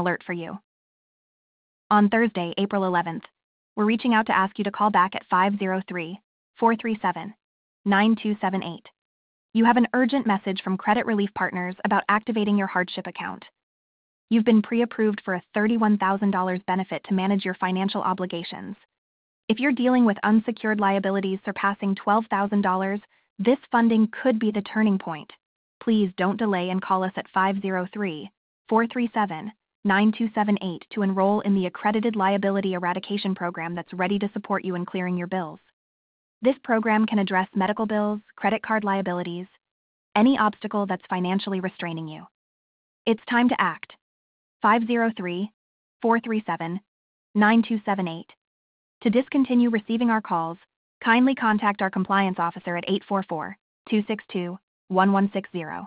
alert for you. On Thursday, April 11th, we're reaching out to ask you to call back at 503-437-9278. You have an urgent message from Credit Relief Partners about activating your hardship account. You've been pre-approved for a $31,000 benefit to manage your financial obligations. If you're dealing with unsecured liabilities surpassing $12,000, this funding could be the turning point. Please don't delay and call us at 503-437-9278 to enroll in the Accredited Liability Eradication Program that's ready to support you in clearing your bills. This program can address medical bills, credit card liabilities, any obstacle that's financially restraining you. It's time to act. 503-437-9278. To discontinue receiving our calls, kindly contact our compliance officer at 844-262-1160.